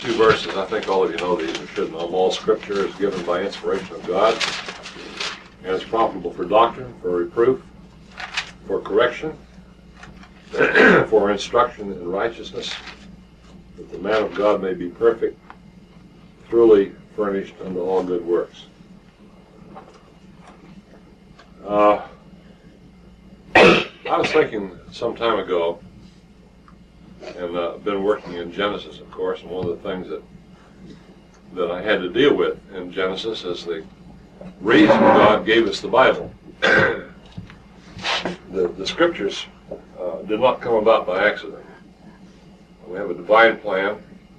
Two verses. I think all of you know these or should know them. All Scripture is given by inspiration of God and is profitable for doctrine, for reproof, for correction, for instruction in righteousness, that the man of God may be perfect, truly furnished unto all good works. I was thinking some time ago, and been working in Genesis, of course, and one of the things that I had to deal with in Genesis is the reason God gave us the Bible. The Scriptures did not come about by accident. We have a divine plan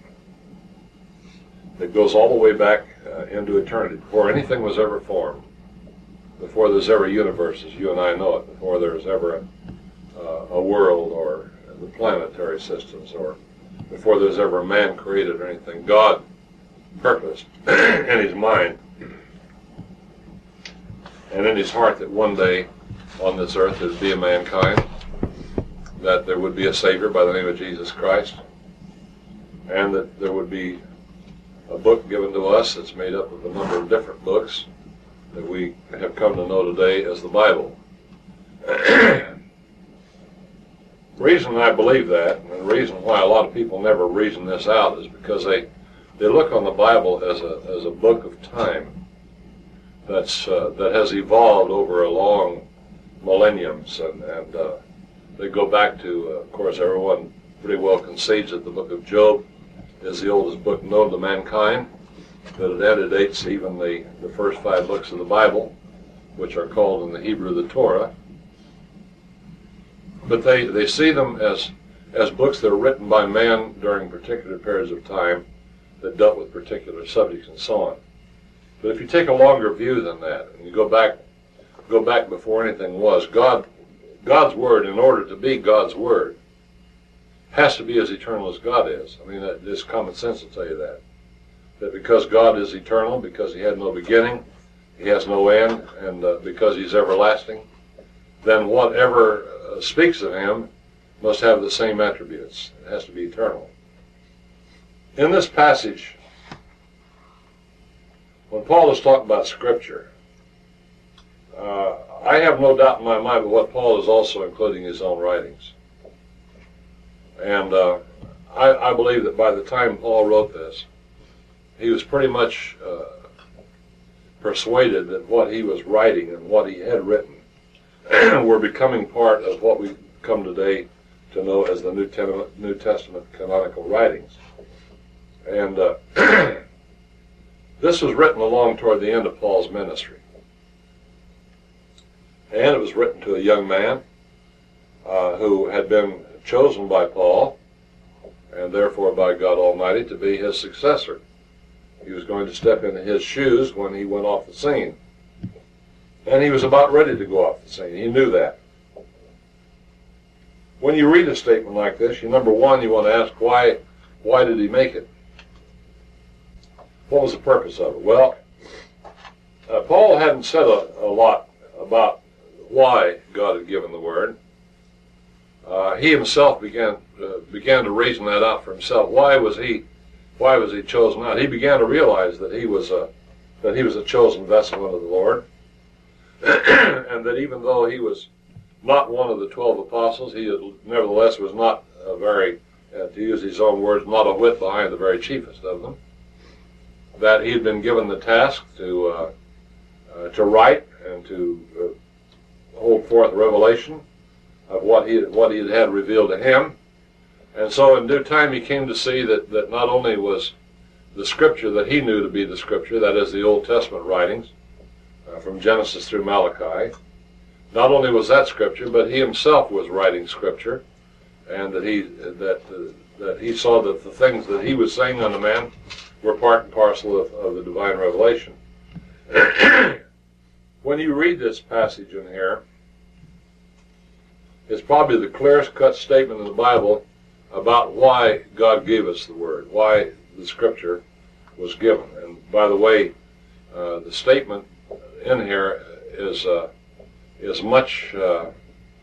that goes all the way back into eternity, before anything was ever formed, before there's ever a universe as you and I know it, before there's ever a world or the planetary systems, or before there's ever a man created or anything. God purposed in his mind and in his heart that one day on this earth there would be a mankind, that there would be a Savior by the name of Jesus Christ, and that there would be a book given to us that's made up of a number of different books that we have come to know today as the Bible. The reason I believe that, and the reason why a lot of people never reason this out, is because they look on the Bible as a book of time that has evolved over a long millenniums, and they go back to, of course, everyone pretty well concedes that the book of Job is the oldest book known to mankind, that it antedates even the first 5 books of the Bible, which are called in the Hebrew the Torah. But they see them as books that are written by man during particular periods of time that dealt with particular subjects and so on. But if you take a longer view than that, and you go back before anything was, God's Word, in order to be God's Word, has to be as eternal as God is. I mean, just common sense will tell you that. That because God is eternal, because he had no beginning, he has no end, and because he's everlasting, then whatever speaks of him must have the same attributes. It has to be eternal. In this passage, when Paul is talking about Scripture, I have no doubt in my mind but what Paul is also including his own writings. And I believe that by the time Paul wrote this, he was pretty much persuaded that what he was writing and what he had written were becoming part of what we come today to know as the New Testament canonical writings. And this was written along toward the end of Paul's ministry. And it was written to a young man who had been chosen by Paul, and therefore by God Almighty, to be his successor. He was going to step into his shoes when he went off the scene. And he was about ready to go off the scene. He knew that. When you read a statement like this, number one, you want to ask, why did he make it? What was the purpose of it? Well, Paul hadn't said a lot about why God had given the Word. He himself began to reason that out for himself. Why was he chosen out? He began to realize that he was a chosen vessel unto the Lord, and that even though he was not one of the 12 apostles, he nevertheless was not a very, to use his own words, not a whit behind the very chiefest of them. That he had been given the task to write and to hold forth revelation of what he had revealed to him. And so in due time he came to see that not only was the Scripture that he knew to be the Scripture, that is the Old Testament writings, from Genesis through Malachi, not only was that Scripture, but he himself was writing Scripture, and that he saw that the things that he was saying unto man were part and parcel of the divine revelation. When you read this passage in here, it's probably the clearest cut statement in the Bible about why God gave us the Word, why the Scripture was given. And by the way, the statement in here is much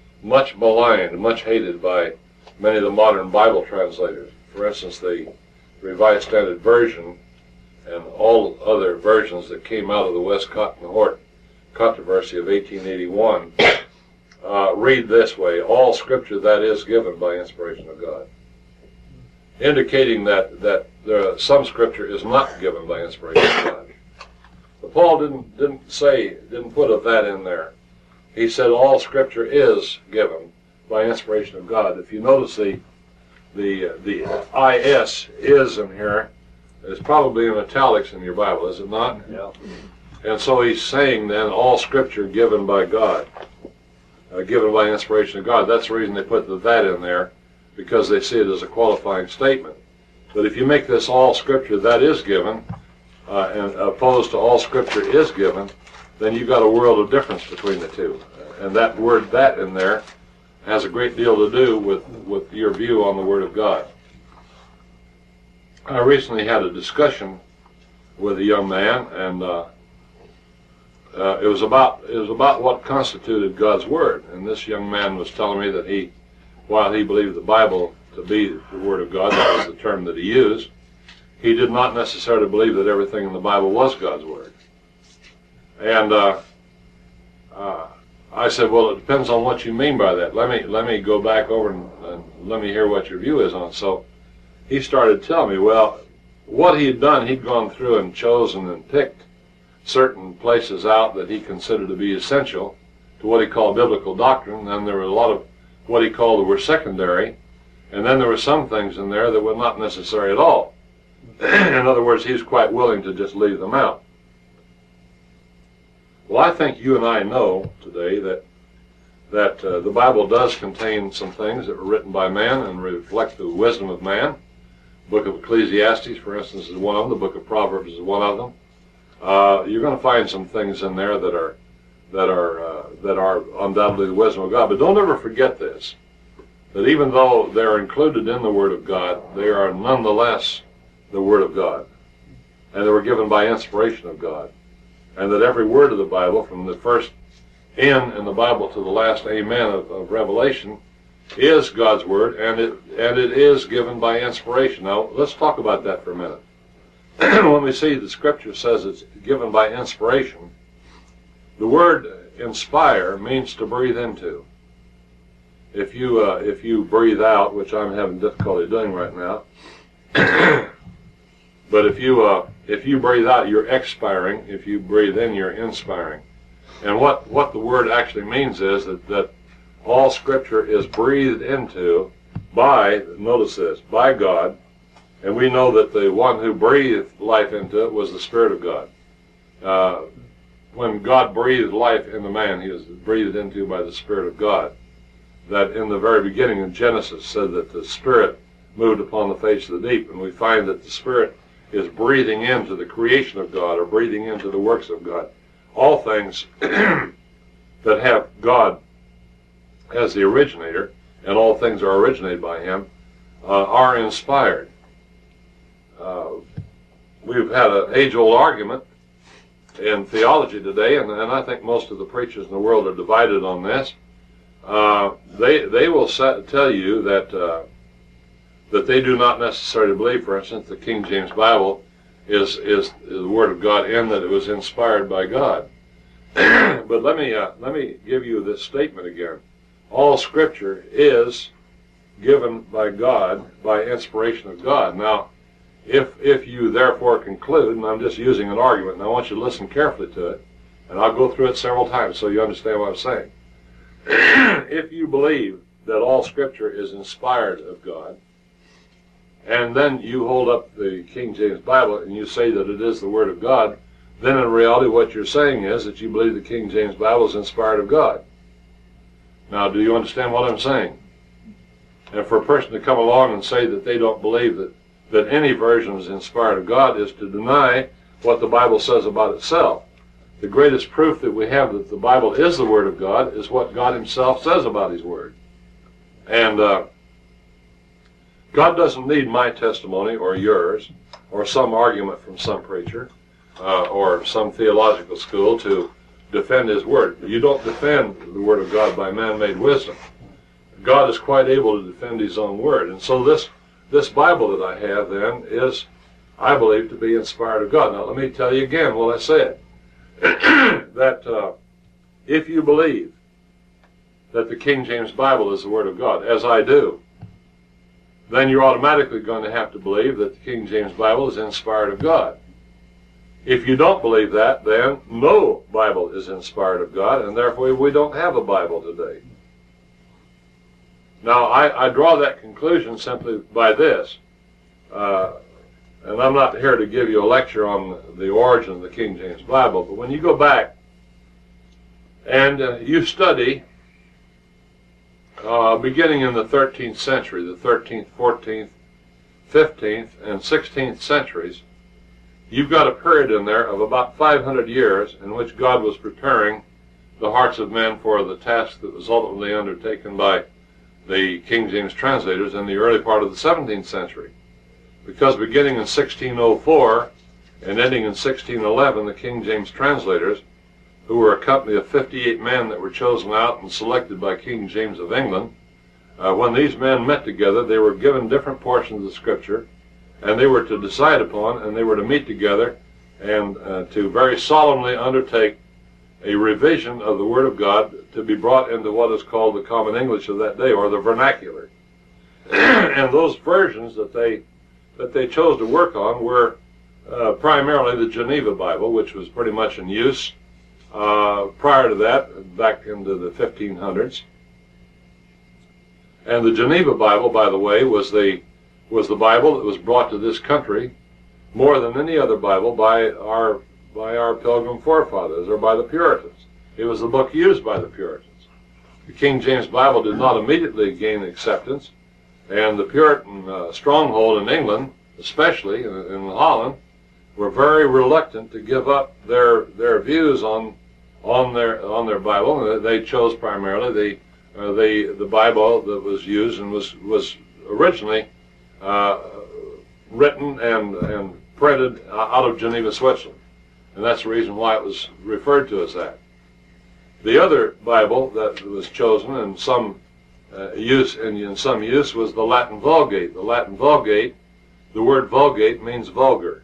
maligned, much hated by many of the modern Bible translators. For instance, the Revised Standard Version and all other versions that came out of the Westcott and Hort controversy of 1881 read this way: all Scripture that is given by inspiration of God, indicating that some Scripture is not given by inspiration of God. But Paul didn't put that in there. He said all Scripture is given by inspiration of God. If you notice the is in here is probably in italics in your Bible, is it not? Yeah. And so he's saying then all Scripture given by God, given by inspiration of God. That's the reason they put that in there, because they see it as a qualifying statement. But if you make this all Scripture that is given, and opposed to all Scripture is given, then you've got a world of difference between the two. And that word "that" in there has a great deal to do with your view on the Word of God. I recently had a discussion with a young man, and it was about what constituted God's Word. And this young man was telling me that while he believed the Bible to be the Word of God, that was the term that he used, he did not necessarily believe that everything in the Bible was God's Word. And I said, well, it depends on what you mean by that. Let me go back over and let me hear what your view is on it. So he started telling me, well, what he had done, he'd gone through and chosen and picked certain places out that he considered to be essential to what he called biblical doctrine. And there were a lot of what he called were secondary, and then there were some things in there that were not necessary at all. In other words, he's quite willing to just leave them out. Well, I think you and I know today that the Bible does contain some things that were written by man and reflect the wisdom of man. The book of Ecclesiastes, for instance, is one of them. The book of Proverbs is one of them. You're going to find some things in there that are undoubtedly the wisdom of God. But don't ever forget this: that even though they're included in the Word of God, they are nonetheless the Word of God, and they were given by inspiration of God. And that every word of the Bible, from the first in the Bible to the last amen of Revelation, is God's Word, and it is given by inspiration. Now, let's talk about that for a minute. When we see the Scripture says it's given by inspiration, the word inspire means to breathe into. If you breathe out, which I'm having difficulty doing right now, but if you breathe out, you're expiring. If you breathe in, you're inspiring. And what the word actually means is that all Scripture is breathed into by, notice this, by God. And we know that the one who breathed life into it was the Spirit of God. When God breathed life into man, he was breathed into by the Spirit of God. That in the very beginning in Genesis said that the Spirit moved upon the face of the deep. And we find that the Spirit is breathing into the creation of God, or breathing into the works of God. All things that have God as the originator, and all things are originated by him, are inspired. We've had an age-old argument in theology today, and I think most of the preachers in the world are divided on this. They will tell you that they do not necessarily believe, for instance, the King James Bible is the Word of God, in that it was inspired by God. But let me give you this statement again. All Scripture is given by God by inspiration of God. Now, if you therefore conclude, and I'm just using an argument, and I want you to listen carefully to it, and I'll go through it several times so you understand what I'm saying. If you believe that all Scripture is inspired of God, and then you hold up the King James Bible and you say that it is the Word of God, then in reality what you're saying is that you believe the King James Bible is inspired of God. Now, do you understand what I'm saying? And for a person to come along and say that they don't believe that any version is inspired of God is to deny what the Bible says about itself. The greatest proof that we have that the Bible is the Word of God is what God himself says about his Word. And God doesn't need my testimony or yours or some argument from some preacher or some theological school to defend his Word. You don't defend the Word of God by man-made wisdom. God is quite able to defend his own Word. And so this this Bible that I have then is, I believe, to be inspired of God. Now let me tell you again what I said, that if you believe that the King James Bible is the Word of God, as I do, then you're automatically going to have to believe that the King James Bible is inspired of God. If you don't believe that, then no Bible is inspired of God, and therefore we don't have a Bible today. Now, I draw that conclusion simply by this, and I'm not here to give you a lecture on the origin of the King James Bible, but when you go back and you study, beginning in the 13th century, the 13th, 14th, 15th, and 16th centuries, you've got a period in there of about 500 years in which God was preparing the hearts of men for the task that was ultimately undertaken by the King James translators in the early part of the 17th century. Because beginning in 1604 and ending in 1611, the King James translators, who were a company of 58 men that were chosen out and selected by King James of England, when these men met together, they were given different portions of the Scripture, and they were to decide upon, and they were to meet together and to very solemnly undertake a revision of the Word of God to be brought into what is called the common English of that day, or the vernacular. And those versions that they chose to work on were primarily the Geneva Bible, which was pretty much in use prior to that, back into the 1500s. And the Geneva Bible, by the way, was the Bible that was brought to this country more than any other Bible by our Pilgrim forefathers, or by the Puritans. It was the book used by the Puritans. The King James Bible did not immediately gain acceptance, and the Puritan stronghold in England, especially in Holland, were very reluctant to give up their views on their Bible. They chose primarily the Bible that was used and was originally written and printed out of Geneva, Switzerland. And that's the reason why it was referred to as that. The other Bible that was chosen in some use was the Latin Vulgate. The Latin Vulgate, the word Vulgate means vulgar.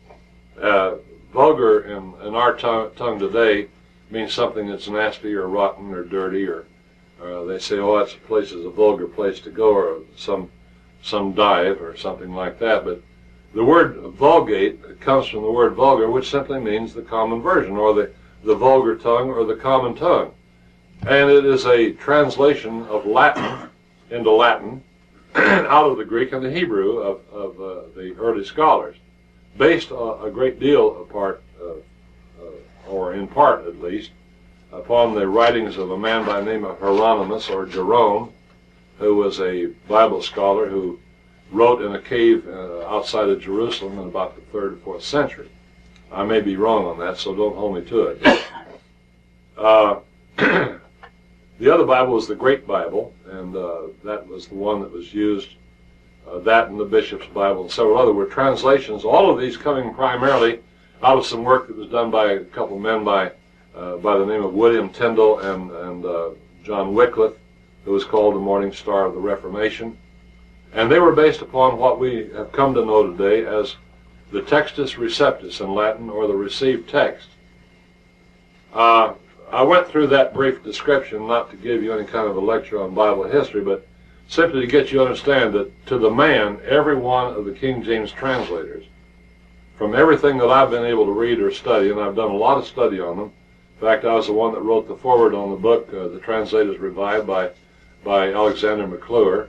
Vulgar in our tongue today means something that's nasty or rotten or dirty, or they say, oh, that place is a vulgar place to go, or some dive or something like that. But the word Vulgate comes from the word vulgar, which simply means the common version, or the vulgar tongue, or the common tongue. And it is a translation of Latin into Latin out of the Greek and the Hebrew of the early scholars, based a great deal apart, or in part at least, upon the writings of a man by the name of Hieronymus, or Jerome, who was a Bible scholar who wrote in a cave outside of Jerusalem in about the 3rd or 4th century. I may be wrong on that, so don't hold me to it. The other Bible was the Great Bible, and that was the one that was used. That and the Bishop's Bible and several other were translations, all of these coming primarily out of some work that was done by a couple of men by the name of William Tyndale and John Wycliffe, who was called the Morning Star of the Reformation. And they were based upon what we have come to know today as the Textus Receptus in Latin, or the received text. I went through that brief description not to give you any kind of a lecture on Bible history, but simply to get you to understand that to the man, every one of the King James translators, from everything that I've been able to read or study, and I've done a lot of study on them. In fact, I was the one that wrote the foreword on the book, The Translators Revived, by Alexander McClure.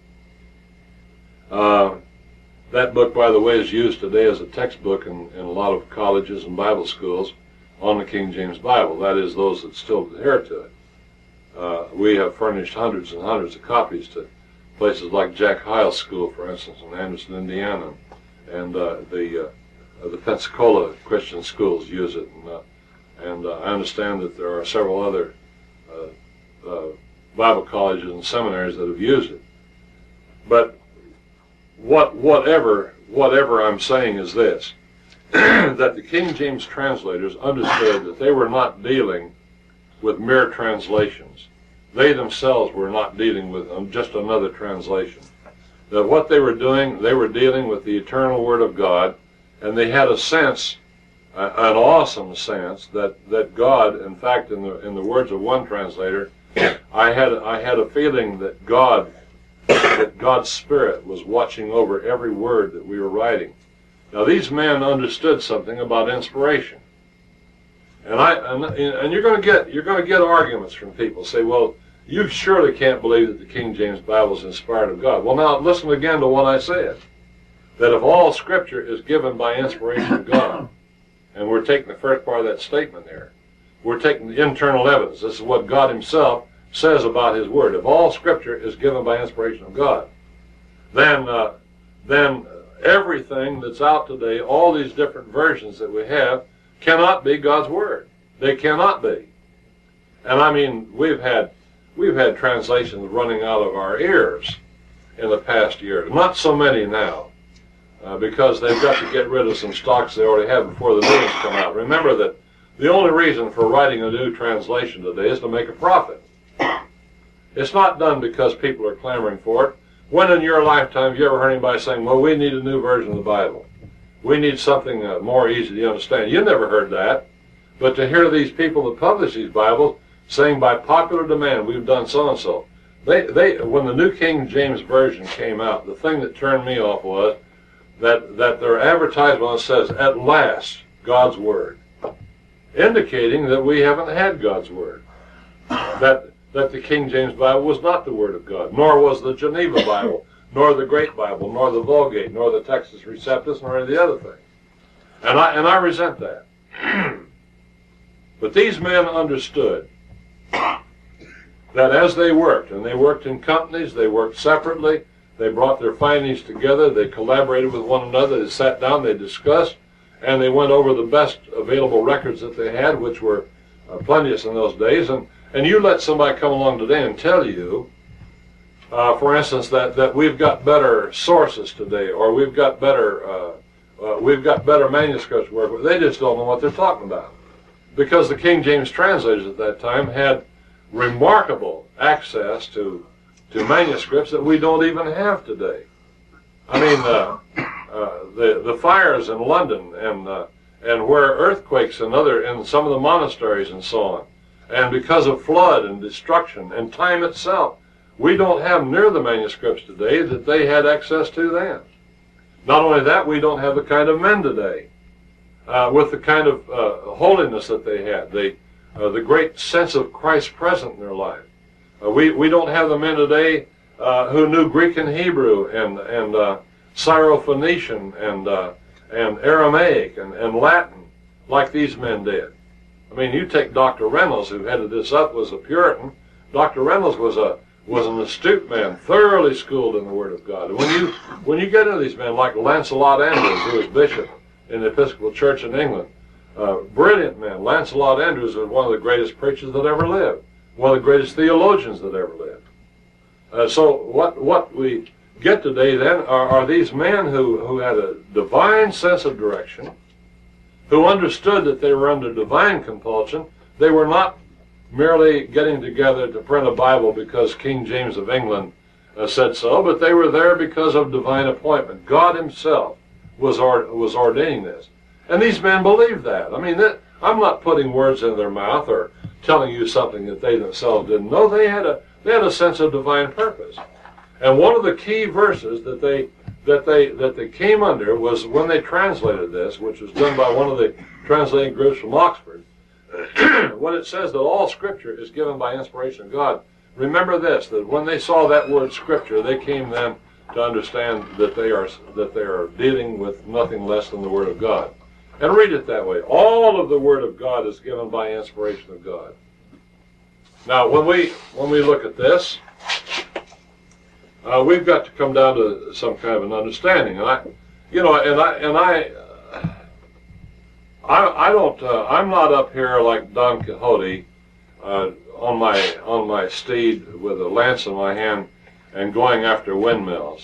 That book, by the way, is used today as a textbook in a lot of colleges and Bible schools on the King James Bible. That is, those that still adhere to it. We have furnished hundreds and hundreds of copies to places like Jack Hyles School, for instance, in Anderson, Indiana, and the Pensacola Christian schools use it. And I understand that there are several other Bible colleges and seminaries that have used it. But whatever I'm saying is this, that the King James translators understood that they were not dealing with mere translations. They themselves were not dealing with just another translation. that what they were doing, they were dealing with the eternal Word of God, and they had a sense, an awesome sense, that God, in fact, in the words of one translator, I had a feeling that God's Spirit was watching over every word that we were writing. Now, these men understood something about inspiration, and you're going to get arguments from people say, well, you surely can't believe that the King James Bible is inspired of God. Well, now listen again to what I said, that if all Scripture is given by inspiration of God, and we're taking the first part of that statement there, we're taking the internal evidence. This is what God Himself says about His Word. If all Scripture is given by inspiration of God, then everything that's out today, all these different versions that we have, cannot be God's Word. They cannot be. And I mean, we've had translations running out of our ears in the past year. Not so many now, because they've got to get rid of some stocks they already have before the new ones come out. Remember that the only reason for writing a new translation today is to make a profit. It's not done because people are clamoring for it. When in your lifetime have you ever heard anybody saying, well, we need a new version of the Bible? We need something more easy to understand. You never heard that. But to hear these people that publish these Bibles saying by popular demand, we've done so-and-so. When the New King James Version came out, the thing that turned me off was that their advertisement says, at last, God's Word, indicating that we haven't had God's Word. That the King James Bible was not the Word of God, nor was the Geneva Bible, nor the Great Bible, nor the Vulgate, nor the Textus Receptus, nor any of the other things. And I resent that. But these men understood that as they worked, and they worked in companies, they worked separately, they brought their findings together, they collaborated with one another, they sat down, they discussed, and they went over the best available records that they had, which were plenteous in those days. And you let somebody come along today and tell you, for instance, that we've got better sources today, or we've got better manuscripts to work with. They just don't know what they're talking about, because the King James translators at that time had remarkable access to manuscripts that we don't even have today. I mean, the fires in London and where earthquakes in some of the monasteries and so on, and because of flood and destruction and time itself, we don't have near the manuscripts today that they had access to then. Not only that, we don't have the kind of men today with the kind of holiness that they had, the great sense of Christ present in their life. We don't have the men today who knew Greek and Hebrew and Syro-Phoenician and Aramaic and Latin like these men did. I mean, you take Dr. Reynolds, who headed this up, was a Puritan. Dr. Reynolds was an astute man, thoroughly schooled in the Word of God. And when you get into these men like Lancelot Andrewes, who was bishop in the Episcopal Church in England, brilliant man. Lancelot Andrewes was one of the greatest preachers that ever lived, one of the greatest theologians that ever lived. So what we get today then are these men who had a divine sense of direction, who understood that they were under divine compulsion. They were not merely getting together to print a Bible because King James of England said so, but they were there because of divine appointment. God Himself was ordaining this. And these men believed that. I mean, I'm not putting words in their mouth or telling you something that they themselves didn't know. They had a sense of divine purpose. And one of the key verses that they came under was when they translated this, which was done by one of the translating groups from Oxford. When it says that all Scripture is given by inspiration of God, remember this, that when they saw that word Scripture, they came then to understand that they are dealing with nothing less than the Word of God. And read it that way. All of the Word of God is given by inspiration of God. Now, when we look at this, we've got to come down to some kind of an understanding. And I'm not up here like Don Quixote on my steed with a lance in my hand and going after windmills.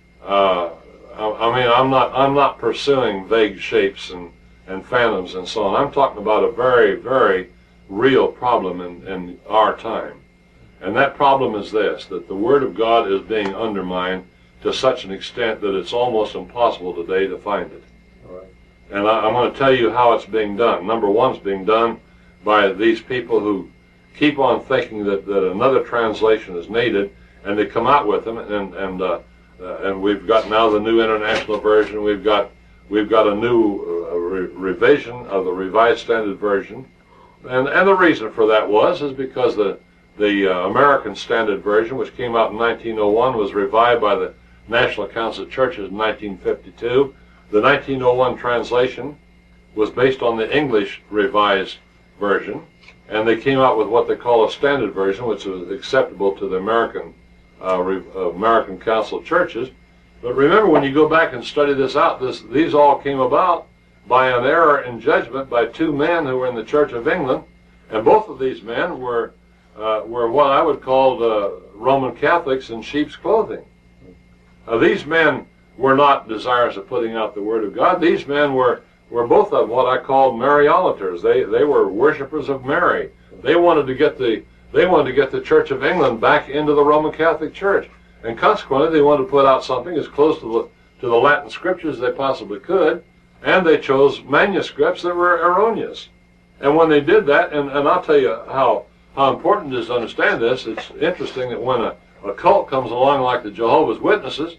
I'm not pursuing vague shapes and phantoms and so on. I'm talking about a very, very real problem in our time. And that problem is this, that the Word of God is being undermined to such an extent that it's almost impossible today to find it. All right. And I'm going to tell you how it's being done. Number one, it's being done by these people who keep on thinking that another translation is needed, and they come out with them. And we've got now the New International Version. We've got a new revision of the Revised Standard Version, and the reason for that is because the American Standard Version, which came out in 1901, was revived by the National Council of Churches in 1952. The 1901 translation was based on the English Revised Version, and they came out with what they call a Standard Version, which was acceptable to the American Council of Churches. But remember, when you go back and study this out, these all came about by an error in judgment by two men who were in the Church of England, and both of these men were what I would call Roman Catholics in sheep's clothing. These men were not desirous of putting out the Word of God. These men were both of what I call Mariolaters. They were worshipers of Mary. They wanted to get the Church of England back into the Roman Catholic Church, and consequently they wanted to put out something as close to the Latin Scriptures as they possibly could, and they chose manuscripts that were erroneous. And when they did that, and I'll tell you how important it is to understand this. It's interesting that when a cult comes along like the Jehovah's Witnesses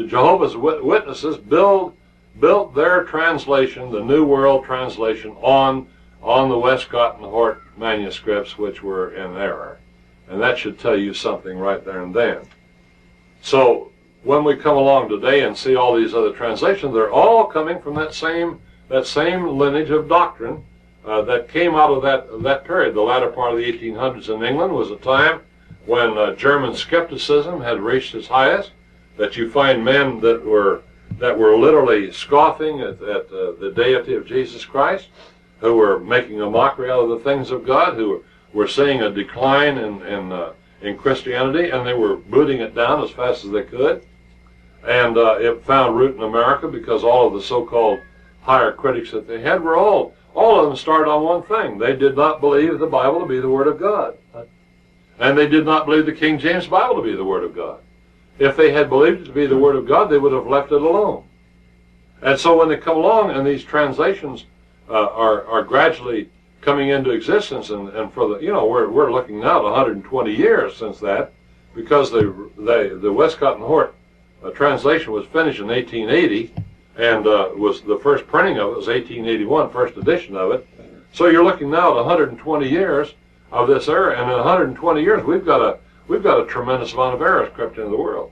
built their translation, the New World Translation, on the Westcott and Hort manuscripts, which were in error. And that should tell you something right there and then. So when we come along today and see all these other translations, they're all coming from that same lineage of doctrine that came out of that period. The latter part of the 1800s in England was a time when German skepticism had reached its highest, that you find men that were literally scoffing at the deity of Jesus Christ, who were making a mockery out of the things of God, who were seeing a decline in Christianity, and they were booting it down as fast as they could. And it found root in America because all of the so-called higher critics that they had were all of them started on one thing. They did not believe the Bible to be the Word of God. And they did not believe the King James Bible to be the Word of God. If they had believed it to be the Word of God, they would have left it alone. And so when they come along and these translations are gradually coming into existence, and for we're looking now at 120 years since that, because the Westcott and Hort translation was finished in 1880, and was the first printing of it was 1881, first edition of it. So you're looking now at 120 years of this era, and in 120 years we've got a tremendous amount of errors crept into the world.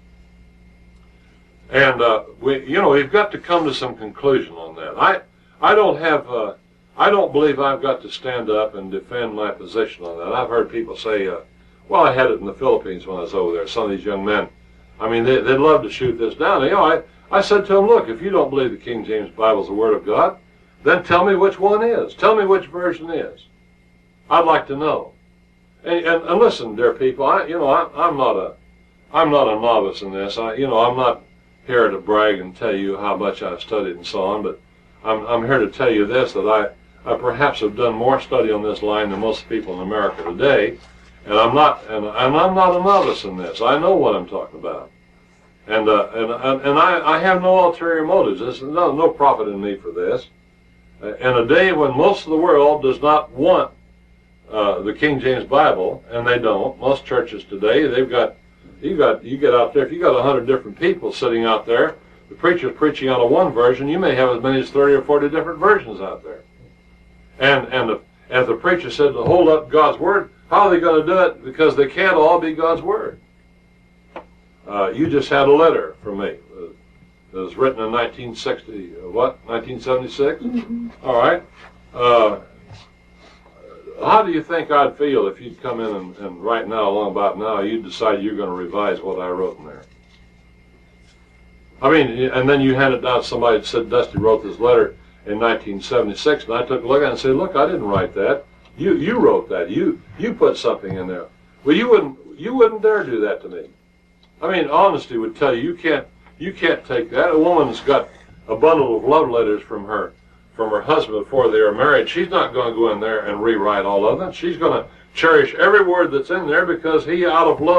And we've got to come to some conclusion on that. I don't believe I've got to stand up and defend my position on that. I've heard people say, well, I had it in the Philippines when I was over there. Some of these young men, I mean, they'd love to shoot this down. I said to them, look, if you don't believe the King James Bible is the Word of God, then tell me which one is. Tell me which version is. I'd like to know. And listen, dear people, I'm not a novice in this. I'm not here to brag and tell you how much I've studied and so on, but I'm here to tell you this, that I perhaps have done more study on this line than most people in America today, and I'm not a novice in this. I know what I'm talking about. And I have no ulterior motives. There's no profit in me for this. In a day when most of the world does not want the King James Bible, and they don't. Most churches today, you get out there, if you got 100 different people sitting out there, the preacher's preaching out of one version, you may have as many as 30 or 40 different versions out there. And if the preacher said to hold up God's Word, how are they going to do it? Because they can't all be God's Word. You just had a letter from me. It was written in 1976? Mm-hmm. All right. How do you think I'd feel if you'd come in and right now, along about now, you'd decide you're going to revise what I wrote in there? I mean, and then you handed down to somebody that said Dusty wrote this letter in 1976, and I took a look at it and said, look, I didn't write that. You wrote that. You put something in there. Well, you wouldn't dare do that to me. I mean, honesty would tell you you can't take that. A woman's got a bundle of love letters from her husband before they are married. She's not going to go in there and rewrite all of them. She's going to cherish every word that's in there because he, out of love,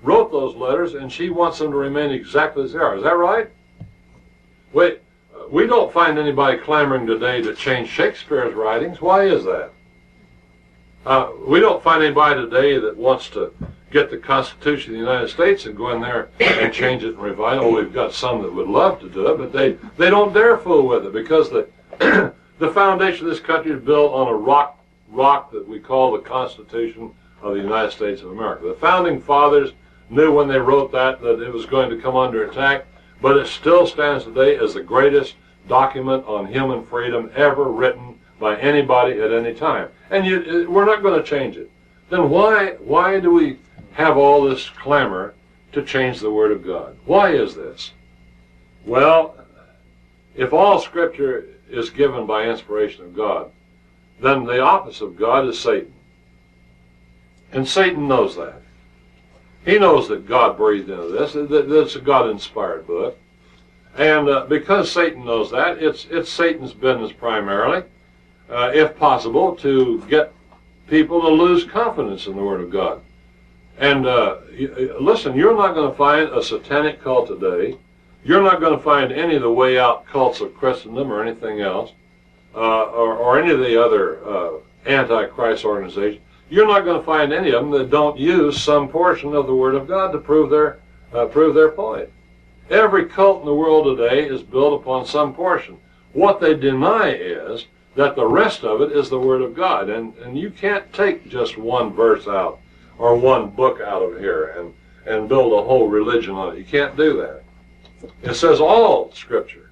wrote those letters, and she wants them to remain exactly as they are. Is that right? Wait, we don't find anybody clamoring today to change Shakespeare's writings. Why is that? We don't find anybody today that wants to get the Constitution of the United States and go in there and change it and revise it. Oh, we've got some that would love to do it, but they don't dare fool with it, because the the foundation of this country is built on a rock that we call the Constitution of the United States of America. The founding fathers knew when they wrote that it was going to come under attack, but it still stands today as the greatest document on human freedom ever written by anybody at any time. And we're not going to change it. Then why do we have all this clamor to change the Word of God? Why is this? Well, if all Scripture is given by inspiration of God, then the opposite of God is Satan. And Satan knows that. He knows that God breathed into this, that it's a God-inspired book. And because Satan knows that, it's Satan's business primarily, if possible, to get people to lose confidence in the Word of God. And listen, you're not going to find a satanic cult today. You're not going to find any of the way out cults of Christendom or anything else, or any of the other anti-Christ organizations. You're not going to find any of them that don't use some portion of the Word of God to prove their point. Every cult in the world today is built upon some portion. What they deny is that the rest of it is the Word of God. And you can't take just one verse out or one book out of here and build a whole religion on it. You can't do that. It says all Scripture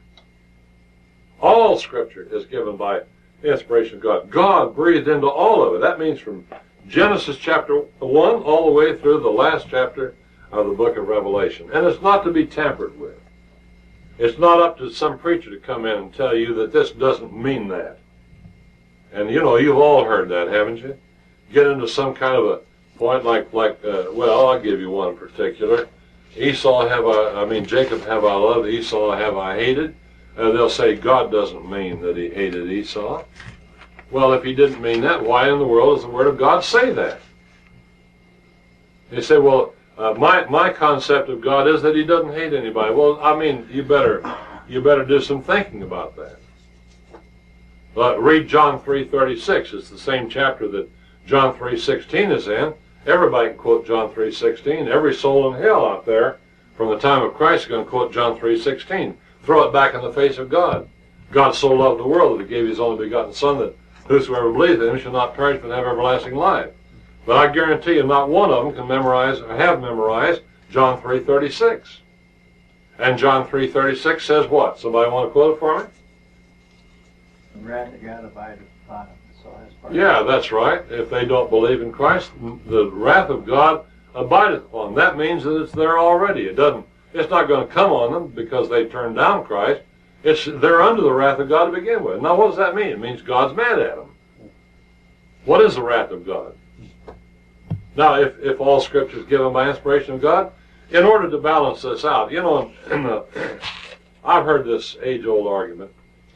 is given by the inspiration of God. God breathed into all of it. That means from Genesis chapter 1 all the way through the last chapter of the book of Revelation. And it's not to be tampered with. It's not up to some preacher to come in and tell you that this doesn't mean that. And you've all heard that, haven't you? Get into some kind of a point like well, I'll give you one in particular. Jacob have I loved, Esau have I hated. They'll say God doesn't mean that he hated Esau. Well, if he didn't mean that, why in the world does the Word of God say that? They say, well, my concept of God is that he doesn't hate anybody. Well, you better do some thinking about that. Read John 3:36. It's the same chapter that John 3:16 is in. Everybody can quote John 3:16. Every soul in hell out there from the time of Christ is going to quote John 3:16. Throw it back in the face of God. God so loved the world that he gave his only begotten Son, that whosoever believes in him shall not perish but have everlasting life. But I guarantee you not one of them can memorize or have memorized John 3:36. And John 3:36 says what? Somebody want to quote it for me? The wrath of God abideth upon them. Yeah, that's right. If they don't believe in Christ, the wrath of God abideth upon them. That means that it's there already. It's not going to come on them because they turned down Christ. They're under the wrath of God to begin with. Now, what does that mean? It means God's mad at them. What is the wrath of God? Now, if all Scripture is given by inspiration of God, in order to balance this out, I've heard this age-old argument.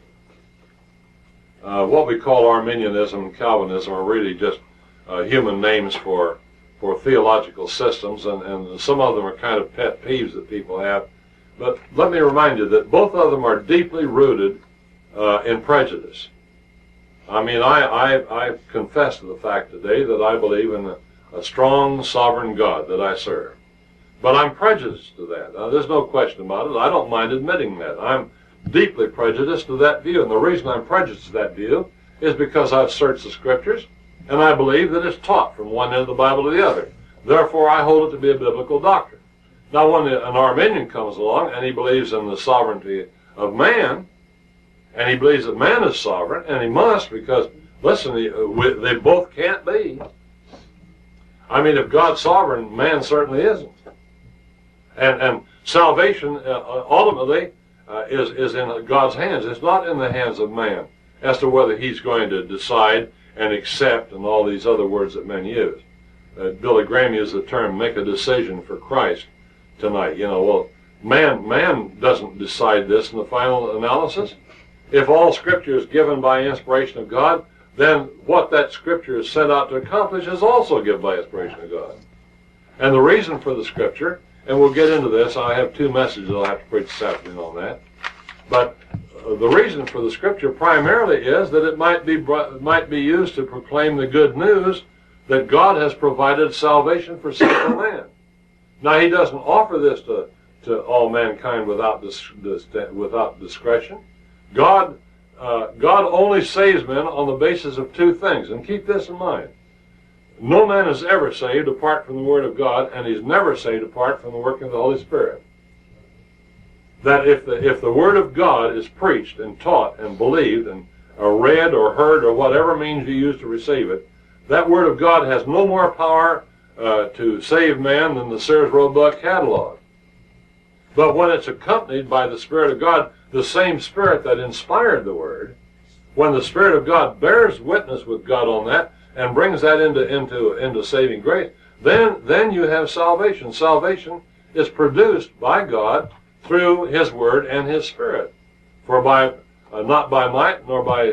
What we call Arminianism and Calvinism are really just human names for theological systems, and some of them are kind of pet peeves that people have. But let me remind you that both of them are deeply rooted in prejudice. I confess to the fact today that I believe in a strong sovereign God that I serve. But I'm prejudiced to that. There's no question about it. I don't mind admitting that. I'm deeply prejudiced to that view. And the reason I'm prejudiced to that view is because I've searched the Scriptures, and I believe that it's taught from one end of the Bible to the other. Therefore, I hold it to be a biblical doctrine. Now, when an Arminian comes along and he believes in the sovereignty of man, and he believes that man is sovereign, and he must, because, listen, they both can't be. If God's sovereign, man certainly isn't. And salvation, ultimately, is in God's hands. It's not in the hands of man as to whether he's going to decide and accept and all these other words that men use. Billy Graham used the term "make a decision for Christ" tonight. Man doesn't decide this in the final analysis. If all Scripture is given by inspiration of God, then what that Scripture is set out to accomplish is also given by inspiration of God. And the reason for the Scripture, and we'll get into this, I have 2 messages I'll have to preach this afternoon on that, but the reason for the Scripture primarily is that it might be used to proclaim the good news that God has provided salvation for sinful man. Now, He doesn't offer this to all mankind without discretion. God only saves men on the basis of 2 things, and keep this in mind. No man is ever saved apart from the Word of God, and he's never saved apart from the working of the Holy Spirit. That if the Word of God is preached and taught and believed and read or heard or whatever means you use to receive it, that Word of God has no more power to save man than the Sears Roebuck catalog. But when it's accompanied by the Spirit of God, the same Spirit that inspired the Word, when the Spirit of God bears witness with God on that and brings that into saving grace, then you have salvation. Salvation is produced by God through His Word and His Spirit. For not by might nor by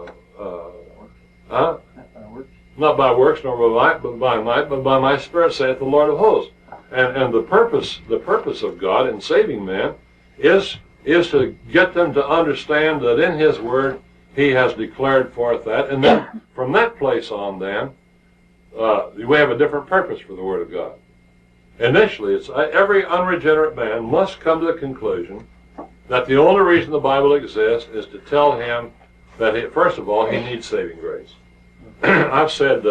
not by works nor by might, but by my Spirit, saith the Lord of hosts. And the purpose of God in saving man is to get them to understand that in His Word He has declared forth that, and then from that place on, then we have a different purpose for the Word of God. Initially, it's every unregenerate man must come to the conclusion that the only reason the Bible exists is to tell him that, first of all, he needs saving grace. I've said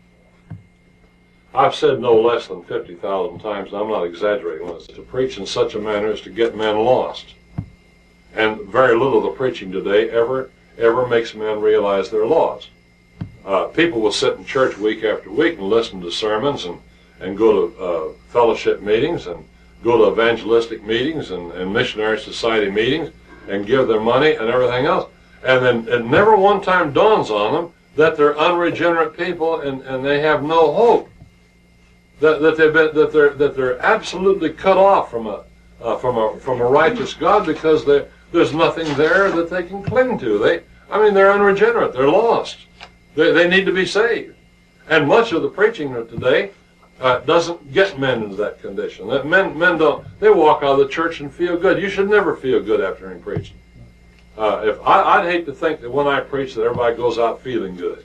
no less than 50,000 times, and I'm not exaggerating when it's to preach in such a manner as to get men lost. And very little of the preaching today ever makes men realize they're lost. People will sit in church week after week and listen to sermons and go to fellowship meetings and go to evangelistic meetings and missionary society meetings and give their money and everything else. And then it never one time dawns on them that they're unregenerate people and they have no hope. That they're absolutely cut off from a righteous God because there's nothing there that they can cling to. They're unregenerate. They're lost. They need to be saved. And much of the preaching of today doesn't get men into that condition. That men don't. They walk out of the church and feel good. You should never feel good after hearing preaching. I'd hate to think that when I preach that everybody goes out feeling good.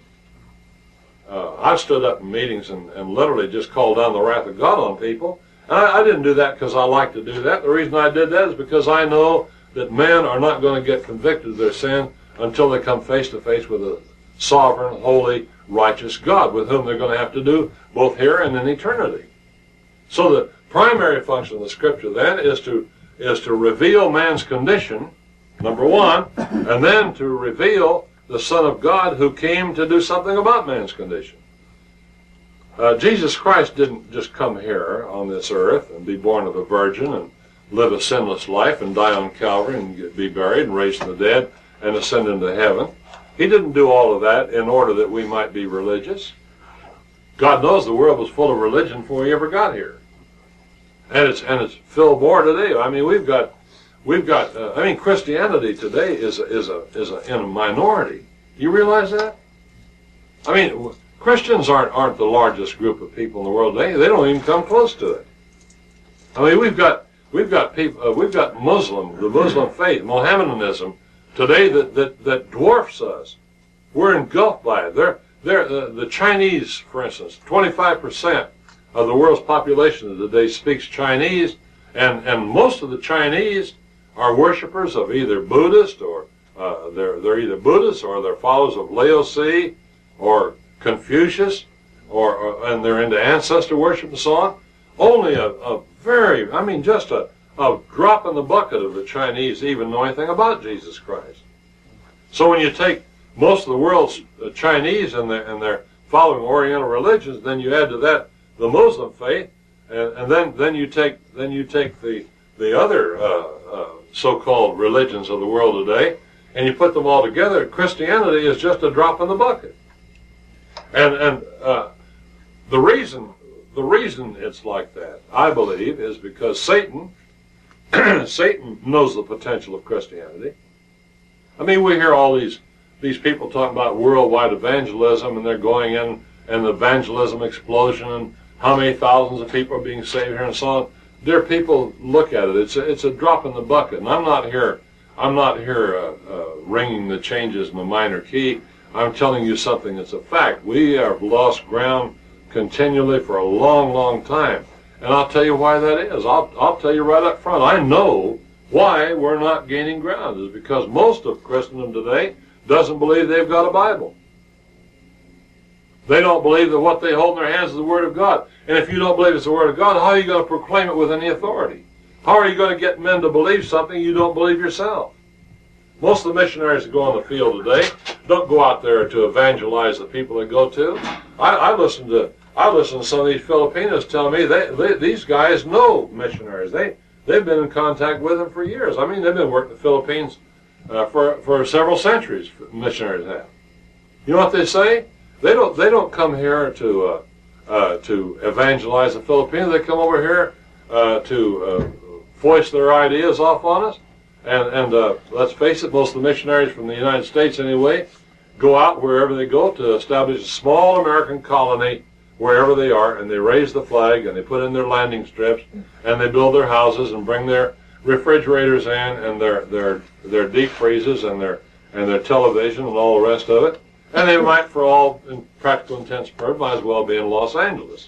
I've stood up in meetings and literally just called down the wrath of God on people. And I didn't do that because I like to do that. The reason I did that is because I know that men are not going to get convicted of their sin until they come face to face with a sovereign, holy, righteous God with whom they're going to have to do both here and in eternity. So the primary function of the Scripture then is to reveal man's condition, number one, and then to reveal the Son of God who came to do something about man's condition. Jesus Christ didn't just come here on this earth and be born of a virgin and live a sinless life and die on Calvary and be buried and raised from the dead and ascend into heaven. He didn't do all of that in order that we might be religious. God knows the world was full of religion before He ever got here, and it's filled more today. I mean, we've got. Christianity today is in a minority. You realize that? I mean, Christians aren't the largest group of people in the world today. They don't even come close to it. I mean, we've got people. We've got the Muslim faith, Mohammedanism today that dwarfs us. We're engulfed by it. The Chinese, for instance, 25% of the world's population today speaks Chinese, and most of the Chinese are worshippers of either Buddhist or they're either Buddhists or they're followers of Lao Tse or Confucius, and they're into ancestor worship and so on. Only just a drop in the bucket of the Chinese even know anything about Jesus Christ. So when you take most of the world's Chinese and they're following Oriental religions, then you add to that the Muslim faith, and then you take the other so-called religions of the world today, and you put them all together. Christianity is just a drop in the bucket. And the reason it's like that, I believe, is because Satan knows the potential of Christianity. I mean, we hear all these people talking about worldwide evangelism, and they're going in and the evangelism explosion, and how many thousands of people are being saved here and so on. Dear people, look at it. It's a drop in the bucket. And I'm not here ringing the changes in the minor key. I'm telling you something that's a fact. We have lost ground continually for a long, long time. And I'll tell you why that is. I'll tell you right up front. I know why we're not gaining ground. It's because most of Christendom today doesn't believe they've got a Bible. They don't believe that what they hold in their hands is the Word of God. And if you don't believe it's the Word of God, how are you going to proclaim it with any authority? How are you going to get men to believe something you don't believe yourself? Most of the missionaries that go on the field today don't go out there to evangelize the people they go to. I listen to some of these Filipinos tell me these guys know missionaries. They've been in contact with them for years. I mean, they've been working in the Philippines for several centuries. Missionaries have. You know what they say? They don't come here to evangelize the Filipinos. They come over here to foist their ideas off on us. And let's face it, most of the missionaries from the United States anyway go out wherever they go to establish a small American colony wherever they are, and they raise the flag, and they put in their landing strips, and they build their houses and bring their refrigerators in, and their deep freezes and their television and all the rest of it. And they might, for all in practical intents and purposes, might as well be in Los Angeles.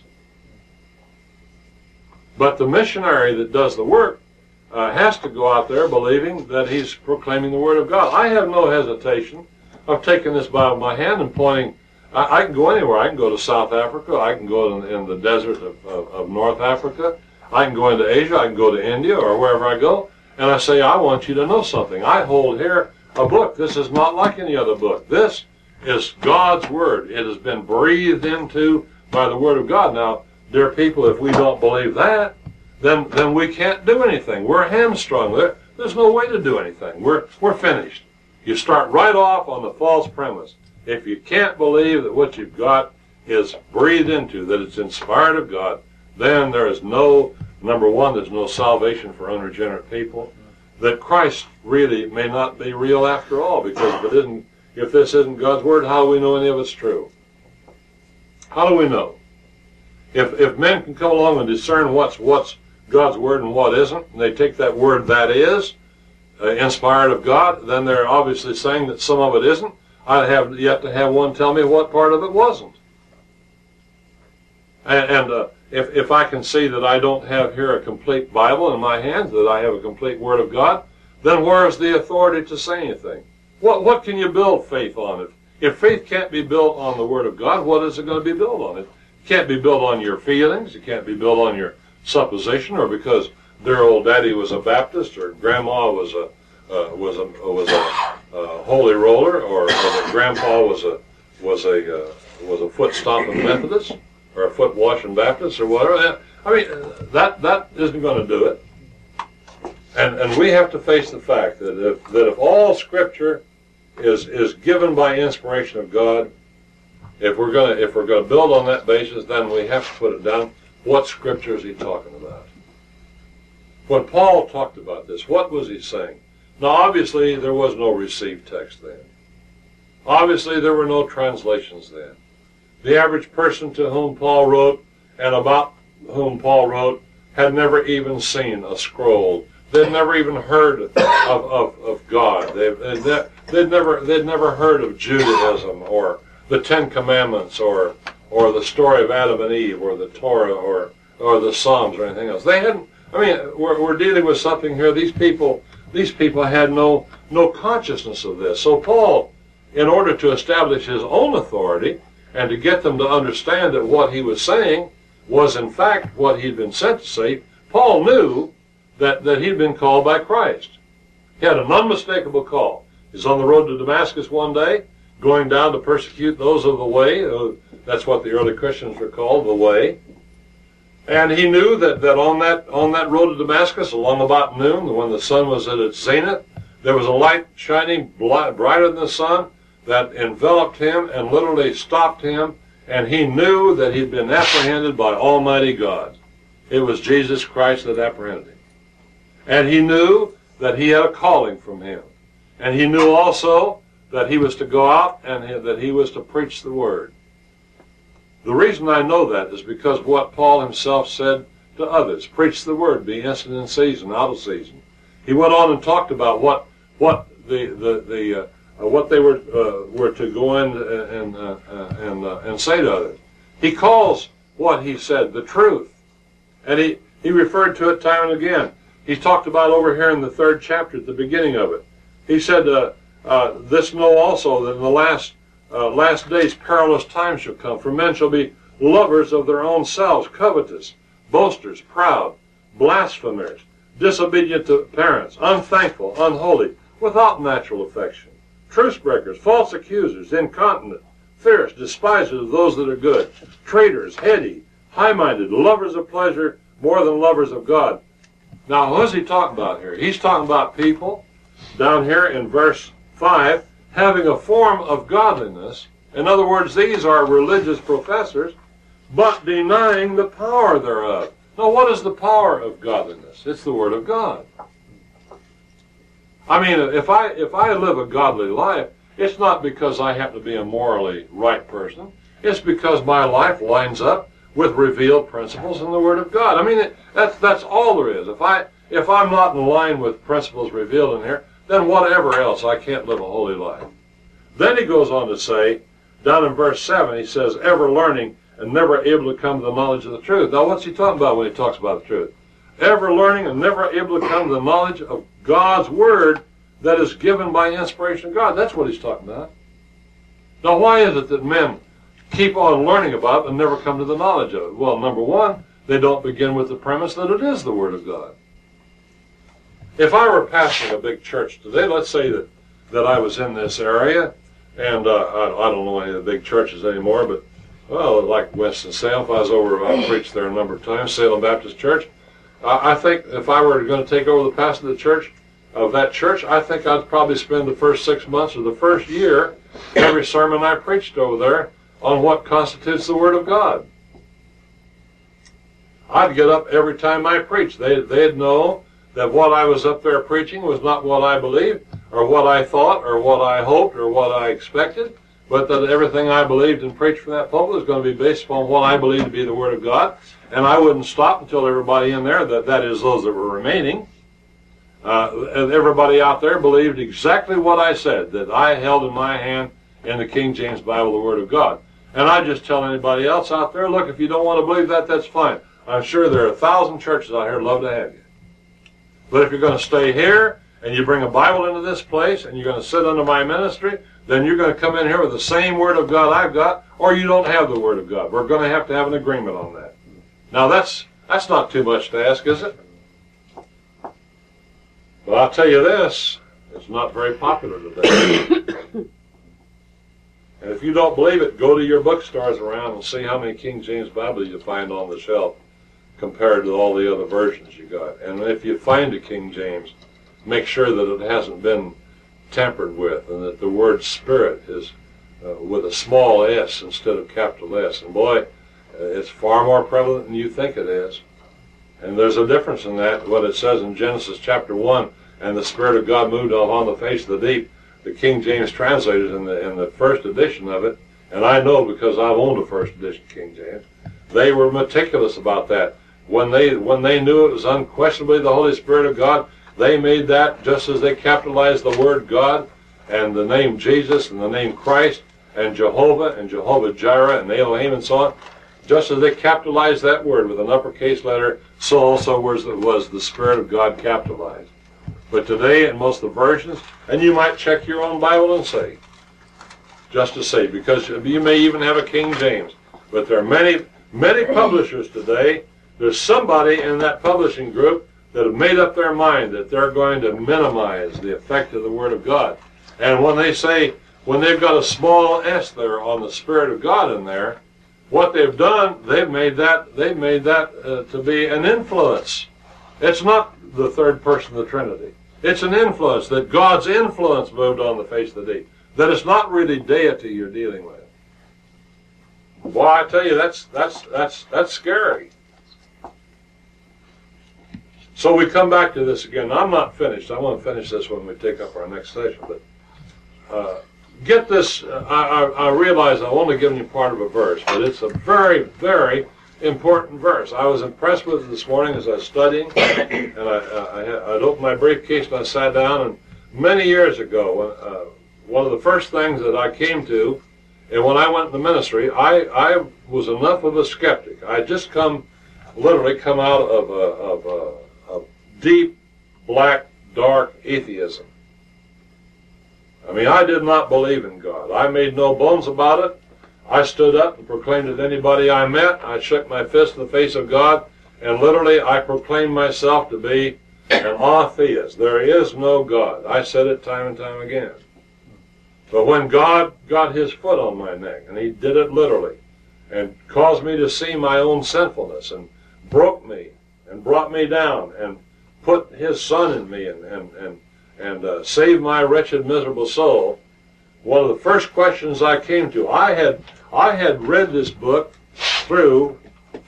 But the missionary that does the work has to go out there believing that he's proclaiming the Word of God. I have no hesitation of taking this Bible in my hand and pointing. I can go anywhere. I can go to South Africa. I can go in the desert of North Africa. I can go into Asia. I can go to India or wherever I go. And I say, I want you to know something. I hold here a book. This is not like any other book. This is God's Word. It has been breathed into by the Word of God. Now, dear people, if we don't believe that, then we can't do anything. We're hamstrung. There's no way to do anything. We're finished. You start right off on the false premise. If you can't believe that what you've got is breathed into, that it's inspired of God, then there is number one, there's no salvation for unregenerate people. That Christ really may not be real after all, because if this isn't God's Word, how do we know any of it's true? How do we know? If men can come along and discern what's God's Word and what isn't, and they take that word that is inspired of God, then they're obviously saying that some of it isn't. I have yet to have one tell me what part of it wasn't. And if I can see that I don't have here a complete Bible in my hands, that I have a complete Word of God, then where is the authority to say anything? What can you build faith on? If faith can't be built on the Word of God, what is it going to be built on? It can't be built on your feelings. It can't be built on your supposition, or because their old daddy was a Baptist, or grandma was a holy roller, or that grandpa was a foot stomping Methodist, or a foot washing Baptist, or whatever. I mean, that isn't going to do it. And we have to face the fact that if all Scripture is given by inspiration of God, if we're going to build on that basis, then we have to put it down. What Scripture is he talking about? When Paul talked about this, what was he saying? Now, obviously, there was no received text then. Obviously, there were no translations then. The average person to whom Paul wrote and about whom Paul wrote had never even seen a scroll. They'd never even heard of God. They'd never heard of Judaism or the Ten Commandments or the story of Adam and Eve or the Torah or the Psalms or anything else. They hadn't. I mean, we're dealing with something here. These people had no consciousness of this. So Paul, in order to establish his own authority and to get them to understand that what he was saying was in fact what he'd been sent to say, Paul knew that he'd been called by Christ. He had an unmistakable call. He's on the road to Damascus one day, going down to persecute those of the way. That's what the early Christians were called, the way. And he knew that on that road to Damascus, along about noon, when the sun was at its zenith, there was a light shining brighter than the sun that enveloped him and literally stopped him, and he knew that he'd been apprehended by Almighty God. It was Jesus Christ that apprehended him. And he knew that he had a calling from him. And he knew also that he was to go out and that he was to preach the Word. The reason I know that is because what Paul himself said to others. Preach the word, be instant in season, out of season. He went on and talked about what they were to go in and say to others. He calls what he said the truth, and he referred to it time and again. He talked about over here in the 3rd chapter at the beginning of it. He said, "This know also that in the last days perilous times shall come, for men shall be lovers of their own selves, covetous, boasters, proud, blasphemers, disobedient to parents, unthankful, unholy, without natural affection, truce breakers, false accusers, incontinent, fierce, despisers of those that are good, traitors, heady, high-minded, lovers of pleasure more than lovers of God." Now, who's he talking about here? He's talking about people down here in verse 5 having a form of godliness. In other words, these are religious professors, but denying the power thereof. Now, what is the power of godliness? It's the Word of God. I mean, if I live a godly life, it's not because I happen to be a morally right person. It's because my life lines up with revealed principles in the Word of God. I mean, that's all there is. If I'm not in line with principles revealed in here, then whatever else, I can't live a holy life. Then he goes on to say, down in verse 7, he says, ever learning and never able to come to the knowledge of the truth. Now, what's he talking about when he talks about the truth? Ever learning and never able to come to the knowledge of God's Word that is given by inspiration of God. That's what he's talking about. Now, why is it that men keep on learning about it and never come to the knowledge of it? Well, number one, they don't begin with the premise that it is the Word of God. If I were pastoring a big church today, let's say that I was in this area, and I don't know any of the big churches anymore, but, well, like Winston-Salem, if I was over, I preached there a number of times, Salem Baptist Church. I think if I were going to take over the pastor of that church, I think I'd probably spend the first 6 months or the first year, every sermon I preached over there, on what constitutes the Word of God. I'd get up every time I preached. They'd know that what I was up there preaching was not what I believed, or what I thought, or what I hoped, or what I expected, but that everything I believed and preached from that pulpit was going to be based upon what I believed to be the Word of God, and I wouldn't stop until everybody in there, that is those that were remaining, and everybody out there believed exactly what I said, that I held in my hand in the King James Bible the Word of God. And I just tell anybody else out there, look, if you don't want to believe that, that's fine. I'm sure there are 1,000 churches out here that love to have you. But if you're going to stay here, and you bring a Bible into this place, and you're going to sit under my ministry, then you're going to come in here with the same Word of God I've got, or you don't have the Word of God. We're going to have an agreement on that. Now, that's not too much to ask, is it? But I'll tell you this, it's not very popular today. And if you don't believe it, go to your bookstores around and see how many King James Bibles you find on the shelf compared to all the other versions you got. And if you find a King James, make sure that it hasn't been tampered with, and that the word Spirit is with a small s instead of capital S. And boy, it's far more prevalent than you think it is. And there's a difference in that, what it says in Genesis chapter 1, and the Spirit of God moved on the face of the deep. The King James translated in the first edition of it, and I know because I've owned a first edition King James, they were meticulous about that. When they knew it was unquestionably the Holy Spirit of God, they made that just as they capitalized the word God and the name Jesus and the name Christ and Jehovah Jireh and Elohim and so on. Just as they capitalized that word with an uppercase letter, so also was the Spirit of God capitalized. But today, in most of the versions, and you might check your own Bible and say, just to say, because you may even have a King James, but there are many publishers today. There's somebody in that publishing group that have made up their mind that they're going to minimize the effect of the Word of God. And when they've got a small s there on the Spirit of God in there, what they've done, they've made that to be an influence. It's not the third person of the Trinity. It's an influence, that God's influence moved on the face of the deep. That it's not really deity you're dealing with. Boy, I tell you, that's scary. So we come back to this again. Now, I'm not finished. I want to finish this when we take up our next session. But get this, I realize I've only given you part of a verse, but it's a very, very important verse. I was impressed with it this morning as I was studying, and I'd opened my briefcase and I sat down, and many years ago, one of the first things that I came to, and when I went in the ministry, I was enough of a skeptic. I had just literally come out of a deep, black, dark atheism. I mean, I did not believe in God. I made no bones about it. I stood up and proclaimed to anybody I met. I shook my fist in the face of God, and literally I proclaimed myself to be an atheist. There is no God. I said it time and time again. But when God got his foot on my neck, and he did it literally, and caused me to see my own sinfulness, and broke me, and brought me down, and put his son in me, and saved my wretched, miserable soul, one of the first questions I came to, I had read this book through,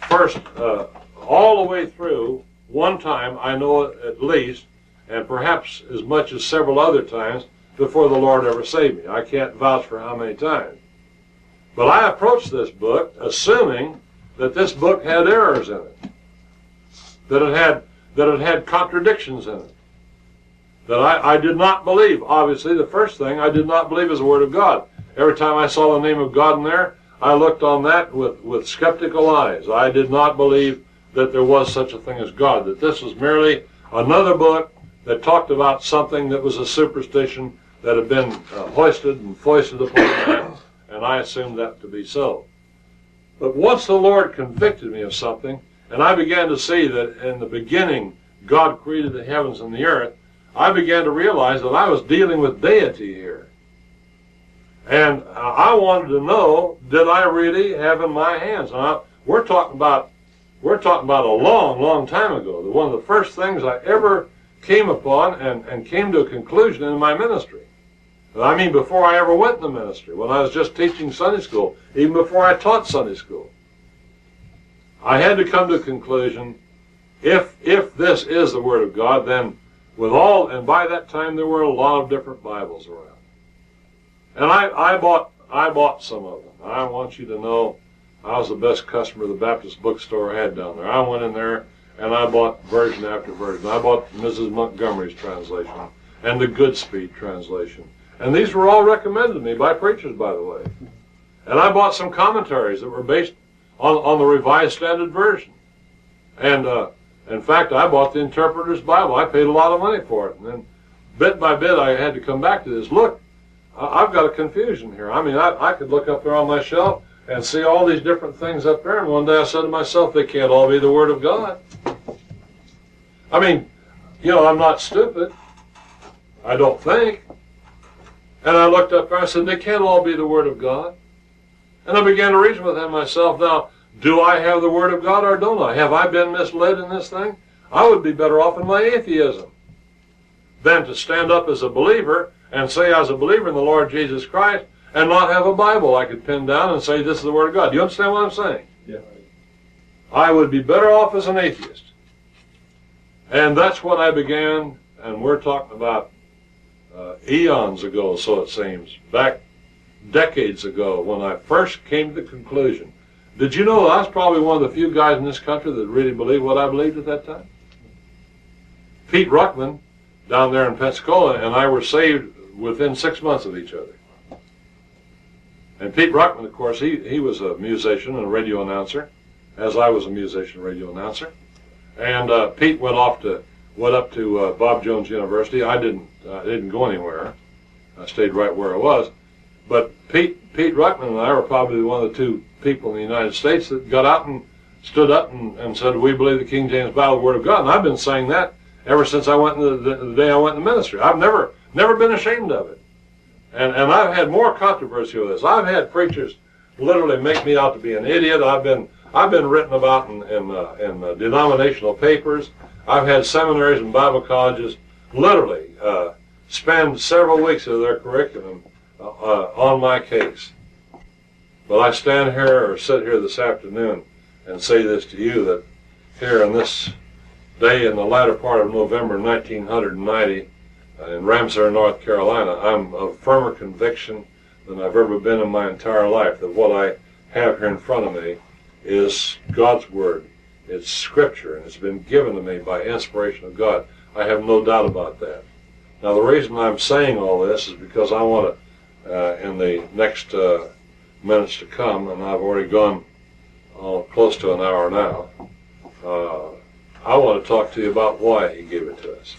all the way through, one time, I know it at least, and perhaps as much as several other times, before the Lord ever saved me. I can't vouch for how many times. But I approached this book assuming that this book had errors in it, that it had contradictions in it, that I did not believe. Obviously, the first thing I did not believe is the Word of God. Every time I saw the name of God in there, I looked on that with skeptical eyes. I did not believe that there was such a thing as God, that this was merely another book that talked about something that was a superstition that had been hoisted and foisted upon man, and I assumed that to be so. But once the Lord convicted me of something, and I began to see that in the beginning God created the heavens and the earth, I began to realize that I was dealing with deity here. And I wanted to know, did I really have in my hands? Now, we're talking about a long, long time ago. One of the first things I ever came upon and came to a conclusion in my ministry. I mean, before I ever went in the ministry, when I was just teaching Sunday school, even before I taught Sunday school, I had to come to a conclusion, if this is the Word of God, then and by that time there were a lot of different Bibles around. And I bought some of them. I want you to know I was the best customer the Baptist bookstore had down there. I went in there and I bought version after version. I bought Mrs. Montgomery's translation and the Goodspeed translation. And these were all recommended to me by preachers, by the way. And I bought some commentaries that were based on the Revised Standard Version. And in fact, I bought the Interpreter's Bible. I paid a lot of money for it. And then bit by bit, I had to come back to this. Look, I've got a confusion here. I mean, I could look up there on my shelf and see all these different things up there. And one day I said to myself, they can't all be the Word of God. I mean, you know, I'm not stupid. I don't think. And I looked up there and I said, they can't all be the Word of God. And I began to reason within myself, now, do I have the Word of God or don't I? Have I been misled in this thing? I would be better off in my atheism than to stand up as a believer and say I was a believer in the Lord Jesus Christ and not have a Bible I could pin down and say this is the Word of God. Do you understand what I'm saying? Yeah. I would be better off as an atheist. And that's what I began, and we're talking about eons ago, so it seems, back decades ago, when I first came to the conclusion. Did you know I was probably one of the few guys in this country that really believed what I believed at that time? Pete Ruckman, down there in Pensacola, and I were saved within 6 months of each other. And Pete Ruckman, of course, he was a musician and a radio announcer, as I was a musician and radio announcer. And Pete went up to Bob Jones University. I didn't go anywhere. I stayed right where I was. But Pete Ruckman and I were probably one of the two people in the United States that got out and stood up and said, we believe the King James Bible, the Word of God. And I've been saying that ever since I went in the day I went in the ministry. I've never been ashamed of it. And I've had more controversy with this. I've had preachers literally make me out to be an idiot. I've been written about in denominational papers. I've had seminaries and Bible colleges literally spend several weeks of their curriculum on my case. But I stand here or sit here this afternoon and say this to you, that here in this day in the latter part of November 1990 in Ramsar, North Carolina, I'm of firmer conviction than I've ever been in my entire life, that what I have here in front of me is God's Word. It's Scripture, and it's been given to me by inspiration of God. I have no doubt about that. Now, the reason I'm saying all this is because I want to, in the next minutes to come, and I've already gone close to an hour now, I want to talk to you about why he gave it to us.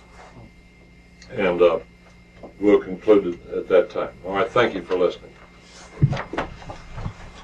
And we'll conclude it at that time. All right, thank you for listening.